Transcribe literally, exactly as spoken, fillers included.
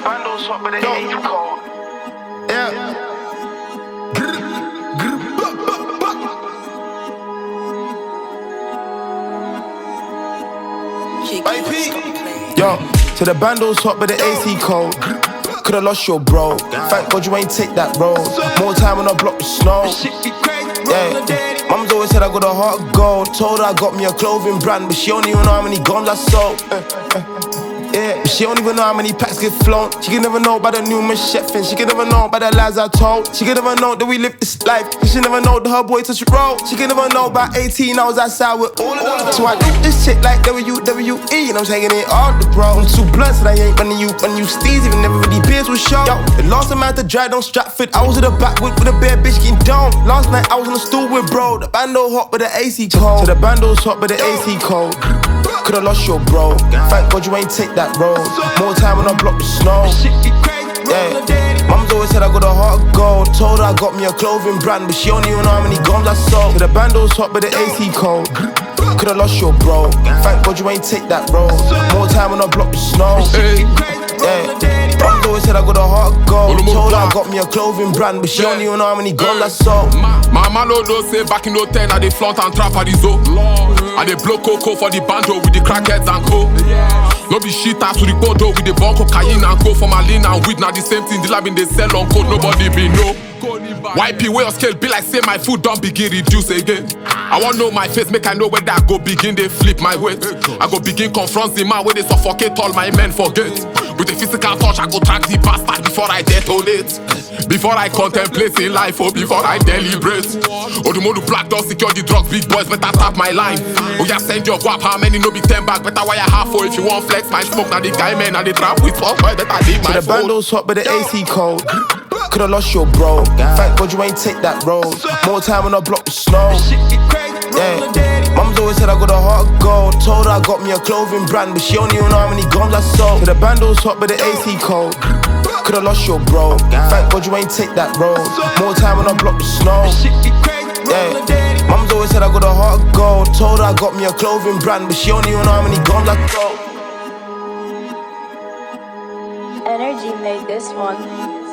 bando's hot, but it ain't cold. Yeah. Yo, to the bando's hot, but the A C cold. Could've lost your bro. Thank God you ain't take that road. More time when I block the snow. Yeah, Mum's always said I got a heart of gold. Told her I got me a clothing brand, but she don't even know how many guns I sold. Yeah, but she don't even know how many packs get flown. She can never know about the new machete. She can never know about the lies I told. She can never know that we live this life. She never know that her boy touch the road. She can never know about eighteen, I was outside with all of them. So I do this shit like W W E, and I'm taking it all the bro. I'm too blunt, so I ain't running you, running you steez. Even never really beers was show. Yo, the last time I had to drive down Stratford, I was at the back with, with a bad bitch getting down. Last night I was on the stool with bro. The bando hot, but the A C cold. So the bando's hot, but the A C cold. Could've lost your bro. Thank God you ain't take that road. More time when I block the snow. Yeah, Mum's always said I got a heart of gold. Told her I got me a clothing brand, but she don't even know how many guns I sold. So the bando's hot, but the A C cold. Could've lost your bro. Thank God you ain't take that road. More time when I block the snow. Yeah, Mum's always said I got a heart of gold. Told her I got me a clothing brand, but she don't even know how many guns I sold. My man no know say back in oh ten I dey flaunt and trap at the zoo. I dey blow cocoa for the bando with the crackheads and co. No be shit ass to the bodo with the bon cocaine and co. For my lean and weed, now the same thing the lab in they sell on code, nobody be know. Y P way of scale be like say my food don't begin reduce again. I want know my face, make I know whether I go begin they flip my weight. I go begin confront the man where they suffocate all my men forget. With a physical touch I go track the bastard before I detonate. Before I contemplate in life, oh before I deliberate. Oh the more black doors secure the drugs, big boys better tap my line. Oh yeah, send your guap, how many no be ten back, better wire half for if you want flex my smoke. Now the guy man and the trap with fuck boy better leave my phone. The bando's hot but the A C cold. Could've lost your bro. Thank God you ain't take that road. More time when I block the snow. Yeah, Mum's always said I got a heart of gold. Told her I got me a clothing brand, but she don't even know how many guns I sold. So the bando's hot but the A C cold. Could've lost your bro. Thank God you ain't take that road. More time when I block the snow. Yeah, Mum's always said I got a heart of gold. Told her I got me a clothing brand, but she don't even know how many guns I sold. Energy made this one.